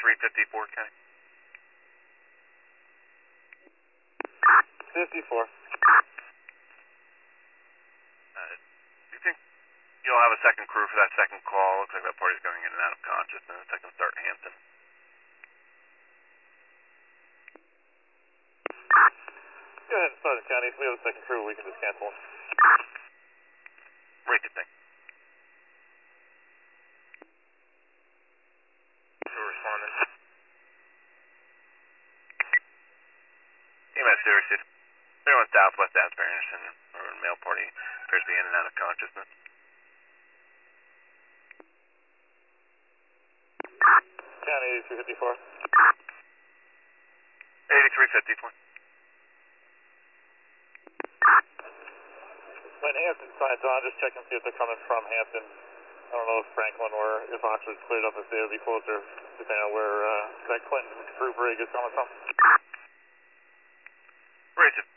8354, Kenny. 54. Do you think you'll have a second crew for that second call? Looks like that party's going in and out of consciousness. I can start Hampton. Go ahead and start it, County. If we have a second crew, we can just cancel them. Break it thing. Crew responding. EMS 06. Everyone southwest Asbury Anderson, or male party appears to be in and out of consciousness. County 8354. 8354. When Hampton signs on, just check and see if they're coming from Hampton. I don't know if Franklin or if Oxford's cleared up, if they would be closer, depending on where that Clinton crew brig is coming from. Raise it.